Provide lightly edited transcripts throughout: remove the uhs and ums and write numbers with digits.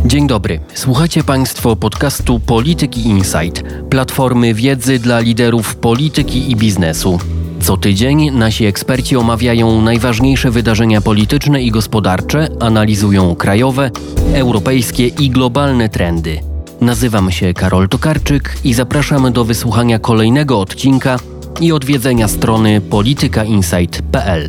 Dzień dobry. Słuchacie Państwo podcastu Polityki Insight, platformy wiedzy dla liderów polityki i biznesu. Co tydzień nasi eksperci omawiają najważniejsze wydarzenia polityczne i gospodarcze, analizują krajowe, europejskie i globalne trendy. Nazywam się Karol Tokarczyk i zapraszam do wysłuchania kolejnego odcinka i odwiedzenia strony politykainsight.pl.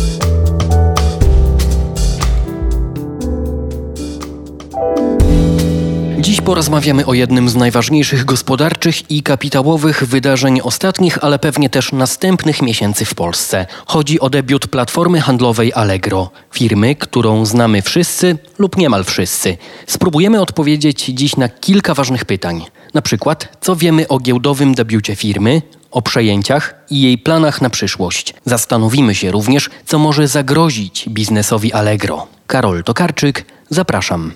Dziś porozmawiamy o jednym z najważniejszych gospodarczych i kapitałowych wydarzeń ostatnich, ale pewnie też następnych miesięcy w Polsce. Chodzi o debiut platformy handlowej Allegro, firmy, którą znamy wszyscy lub niemal wszyscy. Spróbujemy odpowiedzieć dziś na kilka ważnych pytań. Na przykład, co wiemy o giełdowym debiucie firmy, o przejęciach i jej planach na przyszłość. Zastanowimy się również, co może zagrozić biznesowi Allegro. Karol Tokarczyk, zapraszam.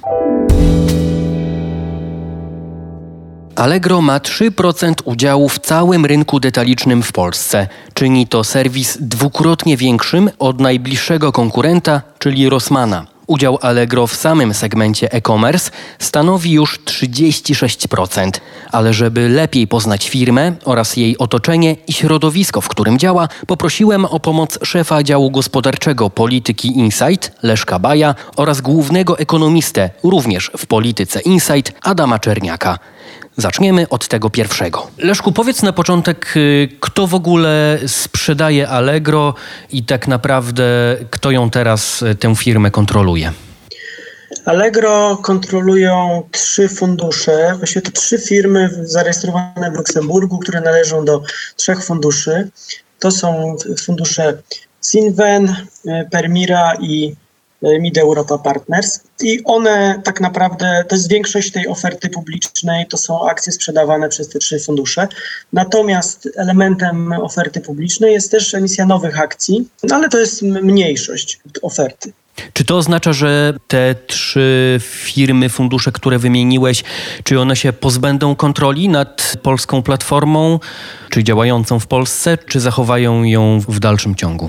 Allegro ma 3% udziału w całym rynku detalicznym w Polsce. Czyni to serwis dwukrotnie większym od najbliższego konkurenta, czyli Rossmana. Udział Allegro w samym segmencie e-commerce stanowi już 36%. Ale żeby lepiej poznać firmę oraz jej otoczenie i środowisko, w którym działa, poprosiłem o pomoc szefa działu gospodarczego Polityki Insight, Leszka Baja, oraz głównego ekonomistę, również w Polityce Insight, Adama Czerniaka. Zaczniemy od tego pierwszego. Leszku, powiedz na początek, kto w ogóle sprzedaje Allegro i tak naprawdę kto ją teraz, tę firmę kontroluje? Allegro kontrolują 3 fundusze, właściwie to 3 firmy zarejestrowane w Luksemburgu, które należą do 3 funduszy. To są fundusze Cinven, Permira i Mid Europa Partners. I one tak naprawdę, to jest większość tej oferty publicznej, to są akcje sprzedawane przez te 3 fundusze. Natomiast elementem oferty publicznej jest też emisja nowych akcji, ale to jest mniejszość oferty. Czy to oznacza, że te 3 firmy, fundusze, które wymieniłeś, czy one się pozbędą kontroli nad polską platformą, czy działającą w Polsce, czy zachowają ją w dalszym ciągu?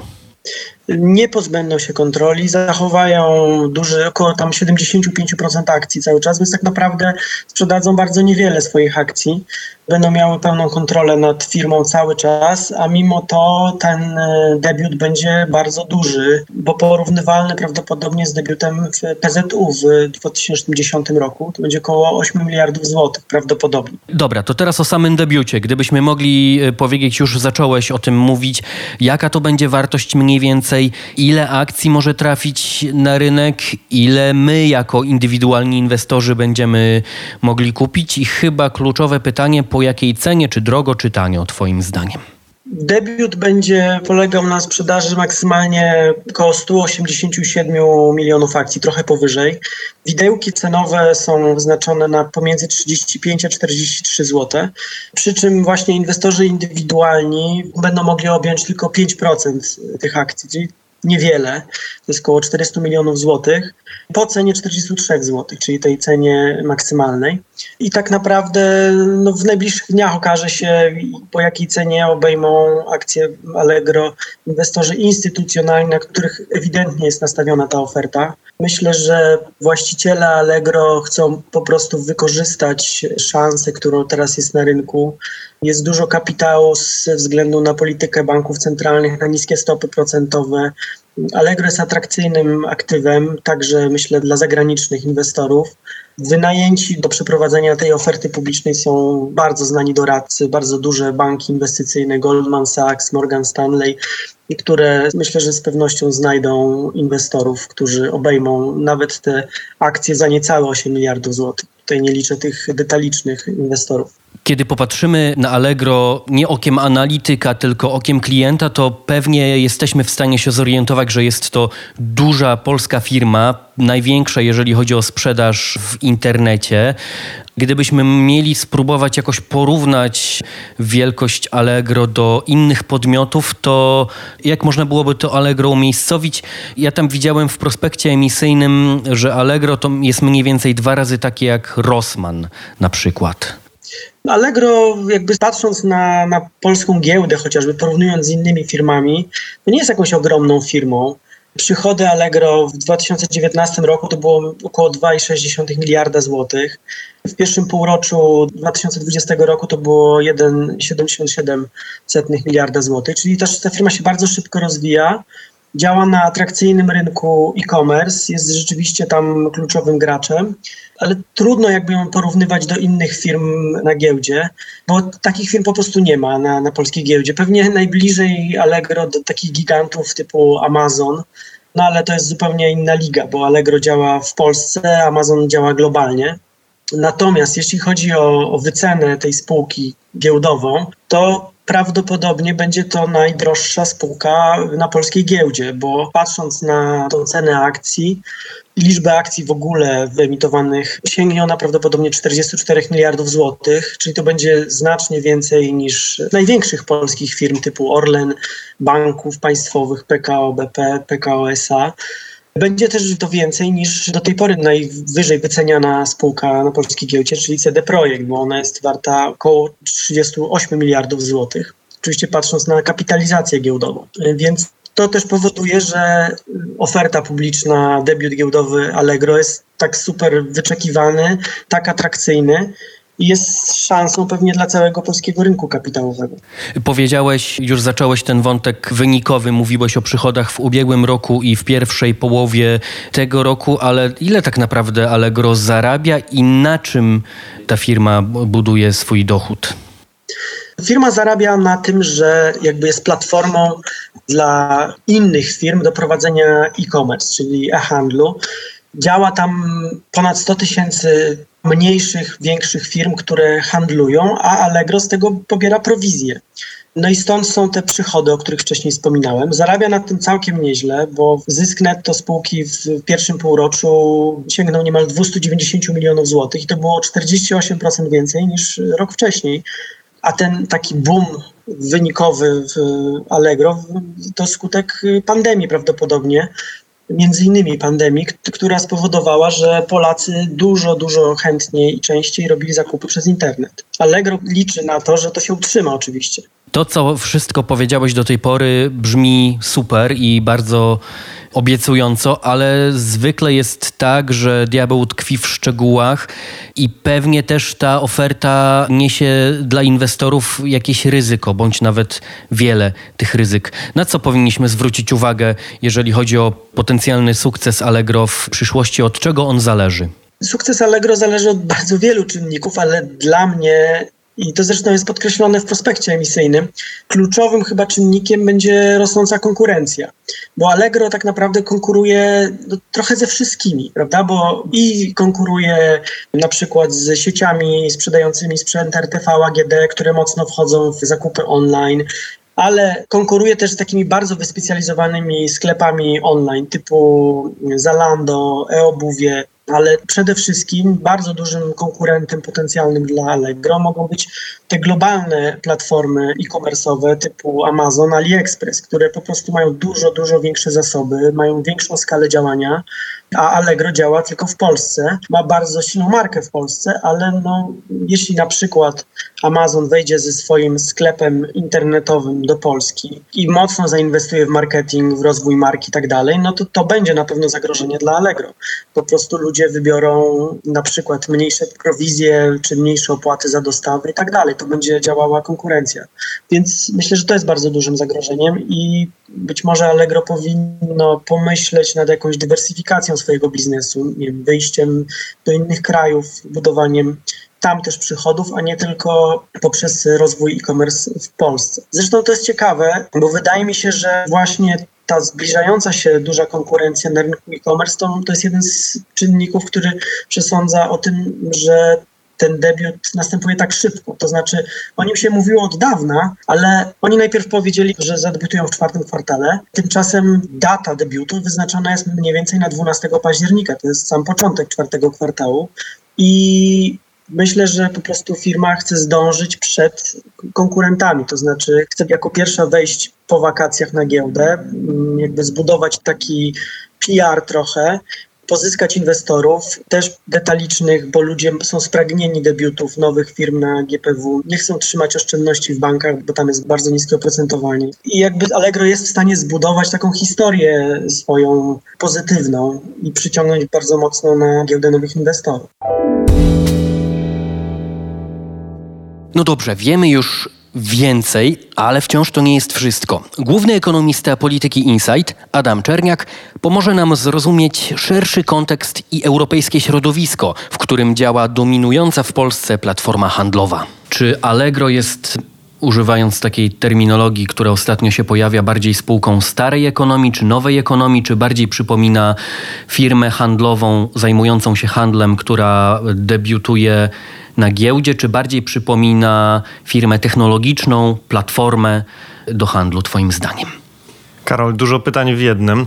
Nie pozbędą się kontroli, zachowają około tam 75% akcji cały czas, więc tak naprawdę sprzedadzą bardzo niewiele swoich akcji. Będą miały pełną kontrolę nad firmą cały czas, a mimo to ten debiut będzie bardzo duży, bo porównywalny prawdopodobnie z debiutem w PZU w 2010 roku. To będzie około 8 miliardów złotych prawdopodobnie. Dobra, to teraz o samym debiucie. Gdybyśmy mogli powiedzieć, już zacząłeś o tym mówić, jaka to będzie wartość mniej więcej, ile akcji może trafić na rynek, ile my jako indywidualni inwestorzy będziemy mogli kupić i chyba kluczowe pytanie, po jakiej cenie, czy drogo, czy tanio, twoim zdaniem? Debiut będzie polegał na sprzedaży maksymalnie około 187 milionów akcji, trochę powyżej. Widełki cenowe są wyznaczone na pomiędzy 35 a 43 zł. Przy czym właśnie inwestorzy indywidualni będą mogli objąć tylko 5% tych akcji, czyli niewiele, to jest około 400 milionów złotych, po cenie 43 zł, czyli tej cenie maksymalnej. I tak naprawdę w najbliższych dniach okaże się, po jakiej cenie obejmą akcje Allegro inwestorzy instytucjonalni, na których ewidentnie jest nastawiona ta oferta. Myślę, że właściciele Allegro chcą po prostu wykorzystać szansę, którą teraz jest na rynku. Jest dużo kapitału ze względu na politykę banków centralnych, na niskie stopy procentowe. Allegro jest atrakcyjnym aktywem, także myślę dla zagranicznych inwestorów. Wynajęci do przeprowadzenia tej oferty publicznej są bardzo znani doradcy, bardzo duże banki inwestycyjne, Goldman Sachs, Morgan Stanley, które myślę, że z pewnością znajdą inwestorów, którzy obejmą nawet te akcje za niecałe 8 miliardów złotych. Tutaj nie liczę tych detalicznych inwestorów. Kiedy popatrzymy na Allegro nie okiem analityka, tylko okiem klienta, to pewnie jesteśmy w stanie się zorientować, że jest to duża polska firma, największa, jeżeli chodzi o sprzedaż w internecie. Gdybyśmy mieli spróbować jakoś porównać wielkość Allegro do innych podmiotów, to jak można byłoby to Allegro umiejscowić? Ja tam widziałem w prospekcie emisyjnym, że Allegro to jest mniej więcej 2 razy takie jak Rossmann na przykład. Allegro, jakby patrząc na polską giełdę chociażby, porównując z innymi firmami, to nie jest jakąś ogromną firmą. Przychody Allegro w 2019 roku to było około 2,6 miliarda złotych. W pierwszym półroczu 2020 roku to było 1,77 miliarda złotych, czyli też ta firma się bardzo szybko rozwija. Działa na atrakcyjnym rynku e-commerce, jest rzeczywiście tam kluczowym graczem, ale trudno jakby ją porównywać do innych firm na giełdzie, bo takich firm po prostu nie ma na polskiej giełdzie. Pewnie najbliżej Allegro do takich gigantów typu Amazon, no ale to jest zupełnie inna liga, bo Allegro działa w Polsce, Amazon działa globalnie. Natomiast jeśli chodzi o wycenę tej spółki giełdową, to prawdopodobnie będzie to najdroższa spółka na polskiej giełdzie, bo patrząc na tą cenę akcji, liczbę akcji w ogóle wyemitowanych sięgnie ona prawdopodobnie 44 miliardów złotych, czyli to będzie znacznie więcej niż największych polskich firm typu Orlen, banków państwowych, PKO BP, PKO SA. Będzie też to więcej niż do tej pory najwyżej wyceniana spółka na polskiej giełdzie, czyli CD Projekt, bo ona jest warta około 38 miliardów złotych. Oczywiście patrząc na kapitalizację giełdową. Więc to też powoduje, że oferta publiczna, debiut giełdowy Allegro jest tak super wyczekiwany, tak atrakcyjny, i jest szansą pewnie dla całego polskiego rynku kapitałowego. Powiedziałeś, już zacząłeś ten wątek wynikowy, mówiłeś o przychodach w ubiegłym roku i w pierwszej połowie tego roku, ale ile tak naprawdę Allegro zarabia i na czym ta firma buduje swój dochód? Firma zarabia na tym, że jakby jest platformą dla innych firm do prowadzenia e-commerce, czyli e-handlu. Działa tam ponad 100 tysięcy mniejszych, większych firm, które handlują, a Allegro z tego pobiera prowizję. No i stąd są te przychody, o których wcześniej wspominałem. Zarabia na tym całkiem nieźle, bo zysk netto spółki w pierwszym półroczu sięgnął niemal 290 milionów złotych i to było 48% więcej niż rok wcześniej. A ten taki boom wynikowy w Allegro to skutek pandemii prawdopodobnie. Między innymi pandemii, która spowodowała, że Polacy dużo chętniej i częściej robili zakupy przez internet. Allegro liczy na to, że to się utrzyma oczywiście. To, co wszystko powiedziałeś do tej pory, brzmi super i bardzo obiecująco, ale zwykle jest tak, że diabeł tkwi w szczegółach i pewnie też ta oferta niesie dla inwestorów jakieś ryzyko, bądź nawet wiele tych ryzyk. Na co powinniśmy zwrócić uwagę, jeżeli chodzi o potencjalny sukces Allegro w przyszłości? Od czego on zależy? Sukces Allegro zależy od bardzo wielu czynników, ale dla mnie, i to zresztą jest podkreślone w prospekcie emisyjnym, kluczowym chyba czynnikiem będzie rosnąca konkurencja. Bo Allegro tak naprawdę konkuruje trochę ze wszystkimi, prawda? Bo i konkuruje na przykład z sieciami sprzedającymi sprzęt RTV, AGD, które mocno wchodzą w zakupy online, ale konkuruje też z takimi bardzo wyspecjalizowanymi sklepami online typu Zalando, e-obuwie, ale przede wszystkim bardzo dużym konkurentem potencjalnym dla Allegro mogą być te globalne platformy e-commerce'owe typu Amazon, AliExpress, które po prostu mają dużo większe zasoby, mają większą skalę działania, a Allegro działa tylko w Polsce. Ma bardzo silną markę w Polsce, ale jeśli na przykład Amazon wejdzie ze swoim sklepem internetowym do Polski i mocno zainwestuje w marketing, w rozwój marki i tak dalej, no to będzie na pewno zagrożenie dla Allegro. Po prostu ludzie wybiorą na przykład mniejsze prowizje czy mniejsze opłaty za dostawy i tak dalej. To będzie działała konkurencja. Więc myślę, że to jest bardzo dużym zagrożeniem i być może Allegro powinno pomyśleć nad jakąś dywersyfikacją swojego biznesu, nie wiem, wyjściem do innych krajów, budowaniem tam też przychodów, a nie tylko poprzez rozwój e-commerce w Polsce. Zresztą to jest ciekawe, bo wydaje mi się, że właśnie ta zbliżająca się duża konkurencja na rynku e-commerce to jest jeden z czynników, który przesądza o tym, że ten debiut następuje tak szybko. To znaczy, o nim się mówiło od dawna, ale oni najpierw powiedzieli, że zadebiutują w 4. kwartale. Tymczasem data debiutu wyznaczona jest mniej więcej na 12 października. To jest sam początek 4. kwartału. I myślę, że po prostu firma chce zdążyć przed konkurentami. To znaczy, chce jako pierwsza wejść po wakacjach na giełdę, jakby zbudować taki PR trochę, pozyskać inwestorów, też detalicznych, bo ludzie są spragnieni debiutów nowych firm na GPW. Nie chcą trzymać oszczędności w bankach, bo tam jest bardzo niskie oprocentowanie. I jakby Allegro jest w stanie zbudować taką historię swoją pozytywną i przyciągnąć bardzo mocno na giełdę nowych inwestorów. No dobrze, wiemy już więcej, ale wciąż to nie jest wszystko. Główny ekonomista Polityki Insight, Adam Czerniak, pomoże nam zrozumieć szerszy kontekst i europejskie środowisko, w którym działa dominująca w Polsce platforma handlowa. Czy Allegro jest, używając takiej terminologii, która ostatnio się pojawia, bardziej spółką starej ekonomii czy nowej ekonomii, czy bardziej przypomina firmę handlową zajmującą się handlem, która debiutuje na giełdzie, czy bardziej przypomina firmę technologiczną, platformę do handlu, twoim zdaniem? Karol, dużo pytań w jednym.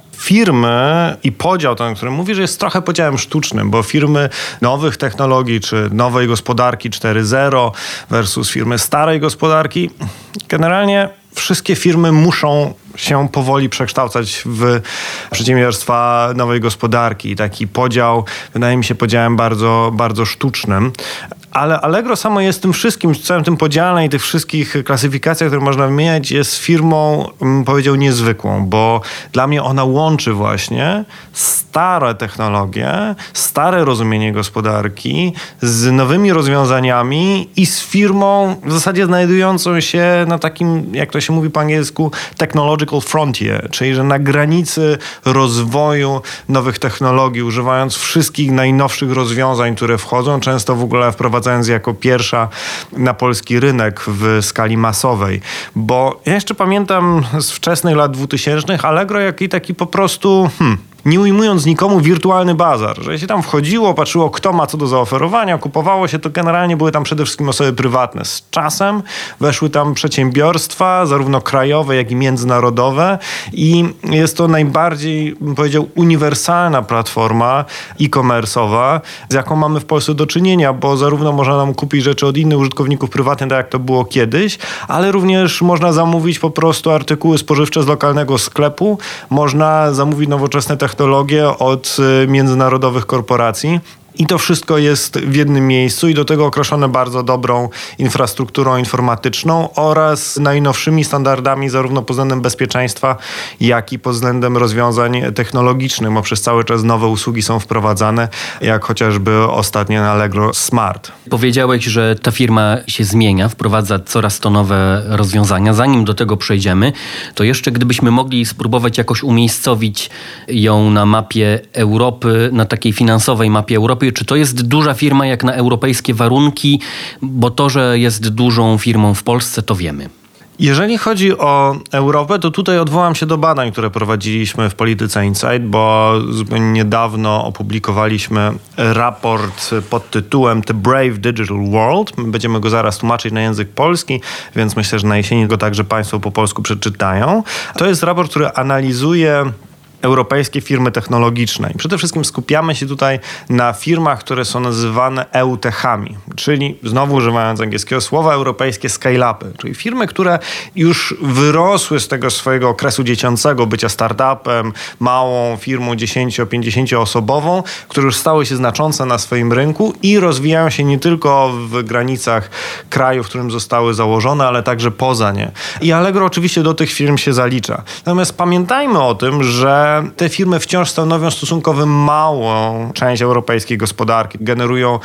Firmy i podział, ten, o którym mówisz, jest trochę podziałem sztucznym, bo firmy nowych technologii czy nowej gospodarki 4.0 versus firmy starej gospodarki, generalnie wszystkie firmy muszą się powoli przekształcać w przedsiębiorstwa nowej gospodarki. Taki podział wydaje mi się podziałem bardzo, bardzo sztucznym. Ale Allegro samo jest tym wszystkim, całym tym podziale i tych wszystkich klasyfikacjach, które można wymieniać, jest firmą, bym powiedział, niezwykłą, bo dla mnie ona łączy właśnie stare technologie, stare rozumienie gospodarki z nowymi rozwiązaniami i z firmą w zasadzie znajdującą się na takim, jak to się mówi po angielsku, technological frontier, czyli że na granicy rozwoju nowych technologii, używając wszystkich najnowszych rozwiązań, które wchodzą, często w ogóle wprowadzając jako pierwsza na polski rynek w skali masowej. Bo ja jeszcze pamiętam z wczesnych lat 2000 Allegro jaki taki po prostu nie ujmując nikomu, wirtualny bazar. Że się tam wchodziło, patrzyło, kto ma co do zaoferowania, kupowało się, to generalnie były tam przede wszystkim osoby prywatne. Z czasem weszły tam przedsiębiorstwa, zarówno krajowe, jak i międzynarodowe i jest to najbardziej, bym powiedział, uniwersalna platforma e-commerce'owa, z jaką mamy w Polsce do czynienia, bo zarówno można nam kupić rzeczy od innych użytkowników prywatnych, tak jak to było kiedyś, ale również można zamówić po prostu artykuły spożywcze z lokalnego sklepu, można zamówić nowoczesne technologie od międzynarodowych korporacji. I to wszystko jest w jednym miejscu i do tego określone bardzo dobrą infrastrukturą informatyczną oraz najnowszymi standardami zarówno pod względem bezpieczeństwa, jak i pod względem rozwiązań technologicznych, bo przez cały czas nowe usługi są wprowadzane, jak chociażby ostatnio na Allegro Smart. Powiedziałeś, że ta firma się zmienia, wprowadza coraz to nowe rozwiązania. Zanim do tego przejdziemy, to jeszcze gdybyśmy mogli spróbować jakoś umiejscowić ją na mapie Europy, na takiej finansowej mapie Europy. Czy to jest duża firma jak na europejskie warunki? Bo to, że jest dużą firmą w Polsce, to wiemy. Jeżeli chodzi o Europę, to tutaj odwołam się do badań, które prowadziliśmy w Polityce Insight, bo zupełnie niedawno opublikowaliśmy raport pod tytułem The Brave Digital World. Będziemy go zaraz tłumaczyć na język polski, więc myślę, że na jesieni go także Państwo po polsku przeczytają. To jest raport, który analizuje europejskie firmy technologiczne. I przede wszystkim skupiamy się tutaj na firmach, które są nazywane EUTech-ami, czyli znowu używając angielskiego słowa, europejskie scale-upy, czyli firmy, które już wyrosły z tego swojego okresu dziecięcego bycia startupem, małą firmą 10-50 osobową, które już stały się znaczące na swoim rynku i rozwijają się nie tylko w granicach kraju, w którym zostały założone, ale także poza nie. I Allegro oczywiście do tych firm się zalicza. Natomiast pamiętajmy o tym, że te firmy wciąż stanowią stosunkowo małą część europejskiej gospodarki. Generują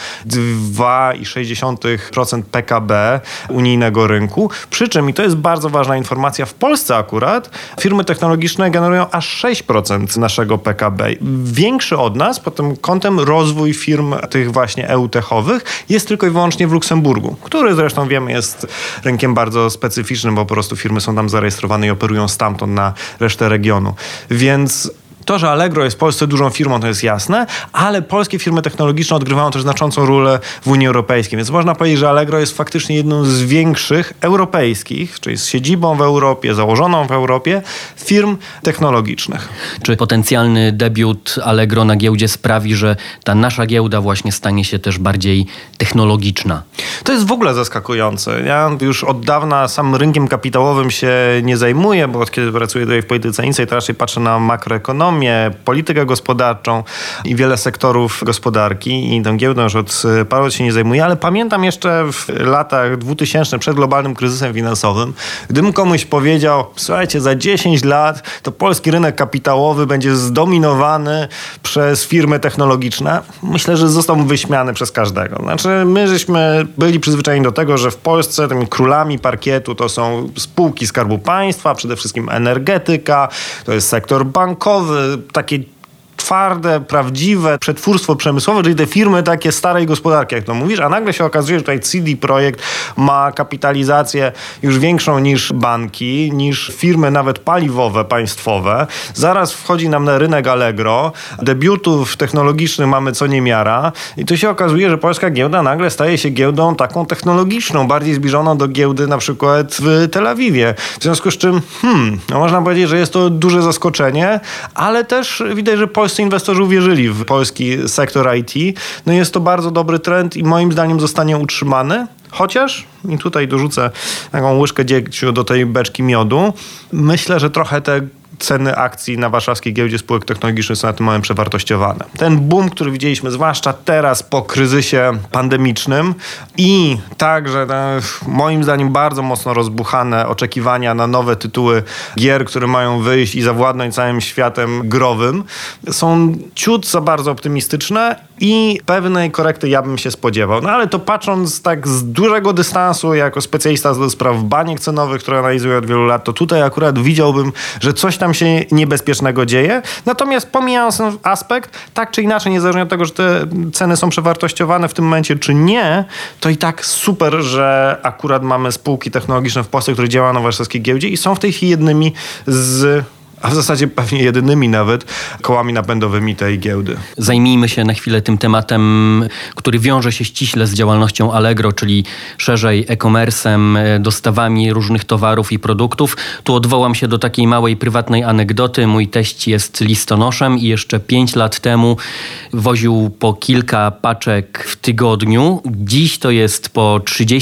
2,6% PKB unijnego rynku. Przy czym, i to jest bardzo ważna informacja, w Polsce akurat firmy technologiczne generują aż 6% naszego PKB. Większy od nas pod tym kątem rozwój firm tych właśnie EUTech-owych jest tylko i wyłącznie w Luksemburgu, który zresztą wiemy jest rynkiem bardzo specyficznym, bo po prostu firmy są tam zarejestrowane i operują stamtąd na resztę regionu. Więc to, że Allegro jest w Polsce dużą firmą, to jest jasne, ale polskie firmy technologiczne odgrywają też znaczącą rolę w Unii Europejskiej. Więc można powiedzieć, że Allegro jest faktycznie jedną z większych europejskich, czyli z siedzibą w Europie, założoną w Europie, firm technologicznych. Czy potencjalny debiut Allegro na giełdzie sprawi, że ta nasza giełda właśnie stanie się też bardziej technologiczna? To jest w ogóle zaskakujące. Ja już od dawna sam rynkiem kapitałowym się nie zajmuję, bo od kiedy pracuję tutaj w Polityce Insight, to raczej patrzę na makroekonomię ekonomię, politykę gospodarczą i wiele sektorów gospodarki i tą giełdą już od paru lat się nie zajmuję, ale pamiętam jeszcze w latach 2000 przed globalnym kryzysem finansowym, gdybym komuś powiedział, słuchajcie, za 10 lat to polski rynek kapitałowy będzie zdominowany przez firmy technologiczne, myślę, że zostałbym wyśmiany przez każdego. Znaczy, my żeśmy byli przyzwyczajeni do tego, że w Polsce tymi królami parkietu to są spółki Skarbu Państwa, przede wszystkim energetyka, to jest sektor bankowy, takie twarde, prawdziwe przetwórstwo przemysłowe, czyli te firmy takie starej gospodarki, jak to mówisz, a nagle się okazuje, że tutaj CD Projekt ma kapitalizację już większą niż banki, niż firmy nawet paliwowe, państwowe. Zaraz wchodzi nam na rynek Allegro, debiutów technologicznych mamy co niemiara i tu się okazuje, że polska giełda nagle staje się giełdą taką technologiczną, bardziej zbliżoną do giełdy na przykład w Tel Awiwie. W związku z czym, można powiedzieć, że jest to duże zaskoczenie, ale też widać, że polscy inwestorzy uwierzyli w polski sektor IT. No jest to bardzo dobry trend i moim zdaniem zostanie utrzymany. Chociaż, i tutaj dorzucę taką łyżkę dziegciu do tej beczki miodu, myślę, że trochę te ceny akcji na warszawskiej giełdzie spółek technologicznych są na tym moment przewartościowane. Ten boom, który widzieliśmy zwłaszcza teraz po kryzysie pandemicznym i także moim zdaniem bardzo mocno rozbuchane oczekiwania na nowe tytuły gier, które mają wyjść i zawładnąć całym światem growym, są ciut za bardzo optymistyczne i pewnej korekty ja bym się spodziewał. No ale to patrząc tak z dużego dystansu, jako specjalista do spraw baniek cenowych, które analizuję od wielu lat, to tutaj akurat widziałbym, że coś tam się niebezpiecznego dzieje. Natomiast pomijając ten aspekt, tak czy inaczej, niezależnie od tego, że te ceny są przewartościowane w tym momencie, czy nie, to i tak super, że akurat mamy spółki technologiczne w Polsce, które działają na warszawskiej giełdzie i są w tej chwili jednymi a w zasadzie pewnie jedynymi nawet kołami napędowymi tej giełdy. Zajmijmy się na chwilę tym tematem, który wiąże się ściśle z działalnością Allegro, czyli szerzej e-commerce'em, dostawami różnych towarów i produktów. Tu odwołam się do takiej małej prywatnej anegdoty. Mój teść jest listonoszem i jeszcze 5 lat temu woził po kilka paczek w tygodniu. Dziś to jest po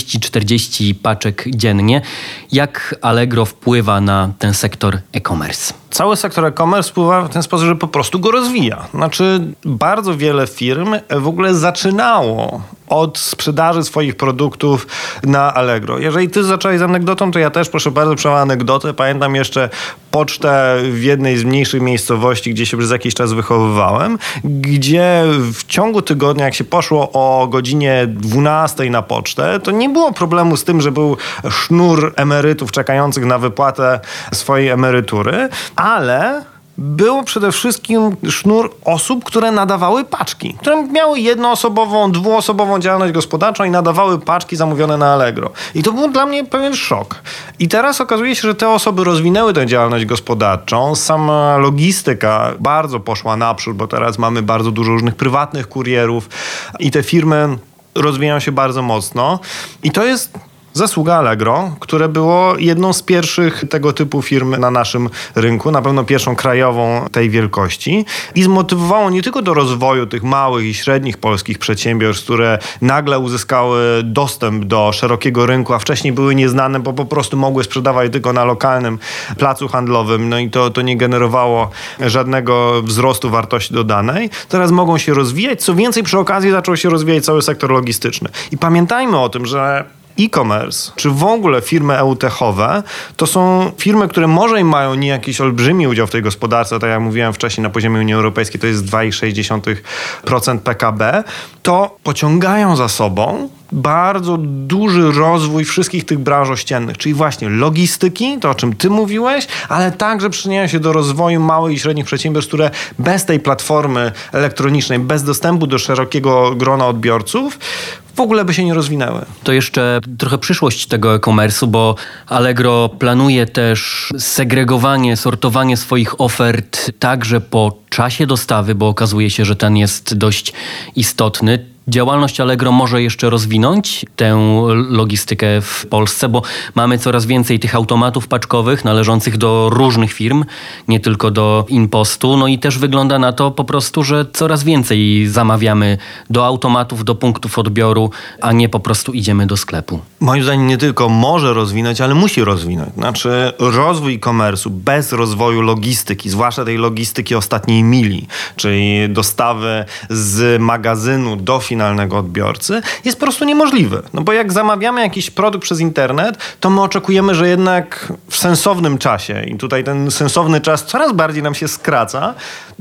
30-40 paczek dziennie. Jak Allegro wpływa na ten sektor e-commerce? Cały sektor e-commerce wpływa w ten sposób, że po prostu go rozwija. Znaczy, bardzo wiele firm w ogóle zaczynało od sprzedaży swoich produktów na Allegro. Jeżeli ty zacząłeś z anegdotą, to ja też proszę bardzo przełam anegdotę. Pamiętam jeszcze pocztę w jednej z mniejszych miejscowości, gdzie się przez jakiś czas wychowywałem, gdzie w ciągu tygodnia, jak się poszło o godzinie 12 na pocztę, to nie było problemu z tym, że był sznur emerytów czekających na wypłatę swojej emerytury, ale był przede wszystkim sznur osób, które nadawały paczki, które miały jednoosobową, dwuosobową działalność gospodarczą i nadawały paczki zamówione na Allegro. I to był dla mnie pewien szok. I teraz okazuje się, że te osoby rozwinęły tę działalność gospodarczą. Sama logistyka bardzo poszła naprzód, bo teraz mamy bardzo dużo różnych prywatnych kurierów i te firmy rozwijają się bardzo mocno. I to jest zasługa Allegro, które było jedną z pierwszych tego typu firm na naszym rynku, na pewno pierwszą krajową tej wielkości i zmotywowało nie tylko do rozwoju tych małych i średnich polskich przedsiębiorstw, które nagle uzyskały dostęp do szerokiego rynku, a wcześniej były nieznane, bo po prostu mogły sprzedawać tylko na lokalnym placu handlowym, no i to nie generowało żadnego wzrostu wartości dodanej. Teraz mogą się rozwijać, co więcej przy okazji zaczął się rozwijać cały sektor logistyczny. I pamiętajmy o tym, że e-commerce, czy w ogóle firmy e-techowe, to są firmy, które może i mają nie jakiś olbrzymi udział w tej gospodarce, tak jak mówiłem wcześniej, na poziomie Unii Europejskiej to jest 2,6% PKB, to pociągają za sobą bardzo duży rozwój wszystkich tych branż ościennych, czyli właśnie logistyki, to o czym ty mówiłeś, ale także przyczyniają się do rozwoju małych i średnich przedsiębiorstw, które bez tej platformy elektronicznej, bez dostępu do szerokiego grona odbiorców w ogóle by się nie rozwinęły. To jeszcze trochę przyszłość tego e-commerce'u, bo Allegro planuje też segregowanie, sortowanie swoich ofert także po czasie dostawy, bo okazuje się, że ten jest dość istotny. działalność Allegro może jeszcze rozwinąć tę logistykę w Polsce, bo mamy coraz więcej tych automatów paczkowych należących do różnych firm, nie tylko do InPostu. No i też wygląda na to po prostu, że coraz więcej zamawiamy do automatów, do punktów odbioru, a nie po prostu idziemy do sklepu. Moim zdaniem nie tylko może rozwinąć, ale musi rozwinąć. Znaczy rozwój e-commerce'u bez rozwoju logistyki, zwłaszcza tej logistyki ostatniej mili, czyli dostawy z magazynu do finalnego odbiorcy, jest po prostu niemożliwy. No bo jak zamawiamy jakiś produkt przez internet, to my oczekujemy, że jednak w sensownym czasie, i tutaj ten sensowny czas coraz bardziej nam się skraca,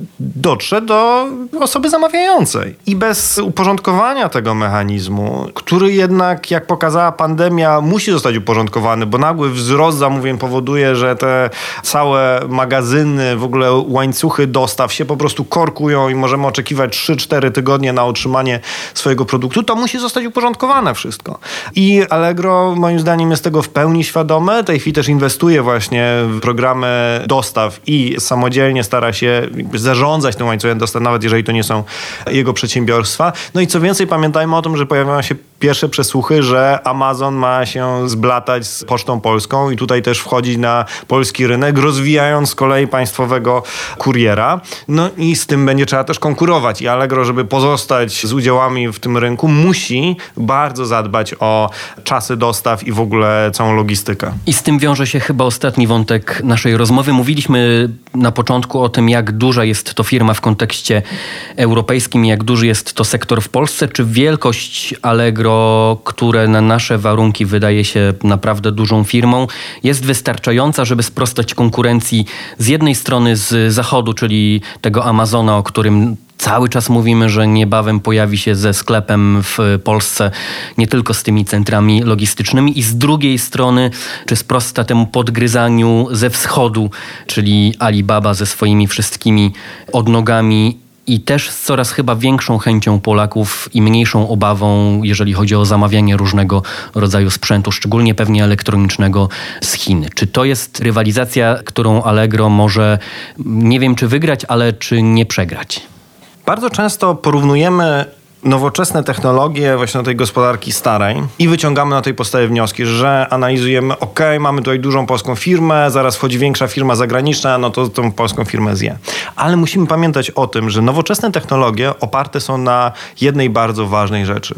dotrze do osoby zamawiającej. I bez uporządkowania tego mechanizmu, który jednak, jak pokazała pandemia, musi zostać uporządkowany, bo nagły wzrost zamówień powoduje, że te całe magazyny, w ogóle łańcuchy dostaw się po prostu korkują i możemy oczekiwać 3-4 tygodnie na otrzymanie swojego produktu, to musi zostać uporządkowane wszystko. I Allegro moim zdaniem jest tego w pełni świadome. W tej chwili też inwestuje właśnie w programy dostaw i samodzielnie stara się zarządzać tym łańcuchem dostaw, nawet jeżeli to nie są jego przedsiębiorstwa. No i co więcej, pamiętajmy o tym, że pojawiają się pierwsze przesłuchy, że Amazon ma się zblatać z Pocztą Polską i tutaj też wchodzić na polski rynek, rozwijając z kolei państwowego kuriera. No i z tym będzie trzeba też konkurować. I Allegro, żeby pozostać z udziałami w tym rynku, musi bardzo zadbać o czasy dostaw i w ogóle całą logistykę. I z tym wiąże się chyba ostatni wątek naszej rozmowy. Mówiliśmy na początku o tym, jak duża jest to firma w kontekście europejskim, jak duży jest to sektor w Polsce. Czy wielkość Allegro, które na nasze warunki wydaje się naprawdę dużą firmą, jest wystarczająca, żeby sprostać konkurencji z jednej strony z zachodu, czyli tego Amazona, o którym cały czas mówimy, że niebawem pojawi się ze sklepem w Polsce, nie tylko z tymi centrami logistycznymi, i z drugiej strony, czy sprosta temu podgryzaniu ze wschodu, czyli Alibaba ze swoimi wszystkimi odnogami i też z coraz chyba większą chęcią Polaków i mniejszą obawą, jeżeli chodzi o zamawianie różnego rodzaju sprzętu, szczególnie pewnie elektronicznego z Chin. Czy to jest rywalizacja, którą Allegro może, nie wiem czy wygrać, ale czy nie przegrać? Bardzo często porównujemy nowoczesne technologie właśnie do tej gospodarki starej i wyciągamy na tej podstawie wnioski, że analizujemy, mamy tutaj dużą polską firmę, zaraz wchodzi większa firma zagraniczna, no to tą polską firmę zje. Ale musimy pamiętać o tym, że nowoczesne technologie oparte są na jednej bardzo ważnej rzeczy.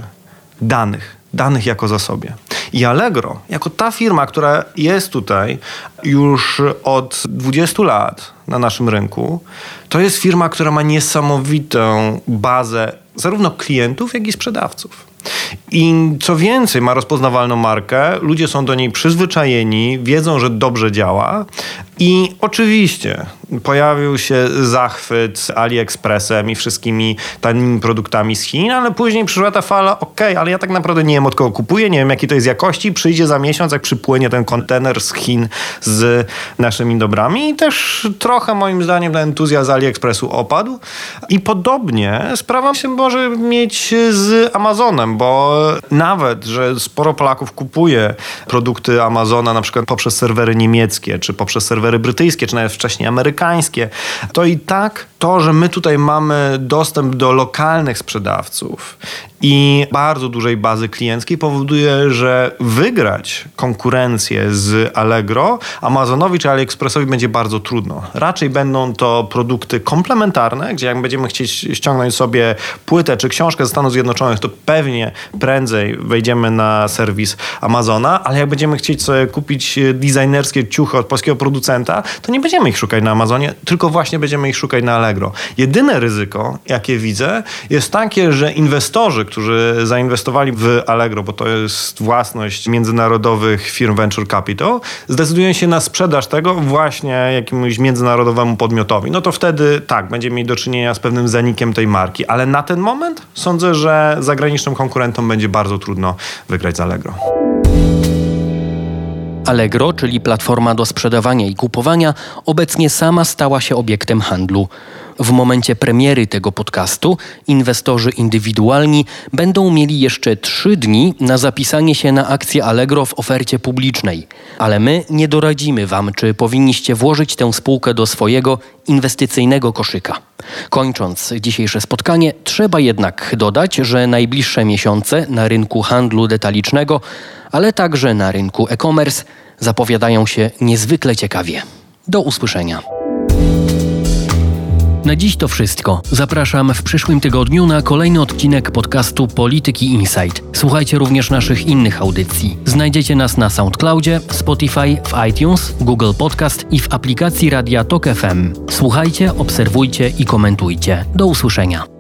Danych jako zasobie. I Allegro, jako ta firma, która jest tutaj już od 20 lat na naszym rynku, to jest firma, która ma niesamowitą bazę zarówno klientów, jak i sprzedawców. I co więcej, ma rozpoznawalną markę, ludzie są do niej przyzwyczajeni, wiedzą, że dobrze działa i oczywiście pojawił się zachwyt z AliExpressem i wszystkimi tanimi produktami z Chin, ale później przyszła ta fala, ale ja tak naprawdę nie wiem, od kogo kupuję, nie wiem, jakiej to jest jakości, przyjdzie za miesiąc, jak przypłynie ten kontener z Chin z naszymi dobrami i też trochę moim zdaniem ten entuzjazm z AliExpressu opadł i podobnie sprawa się może mieć z Amazonem, bo nawet, że sporo Polaków kupuje produkty Amazona na przykład poprzez serwery niemieckie, czy poprzez serwery brytyjskie, czy nawet wcześniej amerykańskie, to i tak to, że my tutaj mamy dostęp do lokalnych sprzedawców i bardzo dużej bazy klienckiej powoduje, że wygrać konkurencję z Allegro Amazonowi czy AliExpressowi będzie bardzo trudno. Raczej będą to produkty komplementarne, gdzie jak będziemy chcieć ściągnąć sobie płytę czy książkę ze Stanów Zjednoczonych, to pewnie prędzej wejdziemy na serwis Amazona, ale jak będziemy chcieć sobie kupić designerskie ciuchy od polskiego producenta, to nie będziemy ich szukać na Amazonie, tylko właśnie będziemy ich szukać na Allegro. Jedyne ryzyko, jakie widzę, jest takie, że inwestorzy, którzy zainwestowali w Allegro, bo to jest własność międzynarodowych firm Venture Capital, zdecydują się na sprzedaż tego właśnie jakiemuś międzynarodowemu podmiotowi. No to wtedy tak, będziemy mieli do czynienia z pewnym zanikiem tej marki, ale na ten moment sądzę, że zagranicznym konkurentom będzie bardzo trudno wygrać z Allegro. Allegro, czyli platforma do sprzedawania i kupowania, obecnie sama stała się obiektem handlu. W momencie premiery tego podcastu inwestorzy indywidualni będą mieli jeszcze 3 dni na zapisanie się na akcję Allegro w ofercie publicznej. Ale my nie doradzimy Wam, czy powinniście włożyć tę spółkę do swojego inwestycyjnego koszyka. Kończąc dzisiejsze spotkanie, trzeba jednak dodać, że najbliższe miesiące na rynku handlu detalicznego, ale także na rynku e-commerce zapowiadają się niezwykle ciekawie. Do usłyszenia. Na dziś to wszystko. Zapraszam w przyszłym tygodniu na kolejny odcinek podcastu Polityki Insight. Słuchajcie również naszych innych audycji. Znajdziecie nas na SoundCloudzie, Spotify, w iTunes, Google Podcast i w aplikacji Radia Tok FM. Słuchajcie, obserwujcie i komentujcie. Do usłyszenia.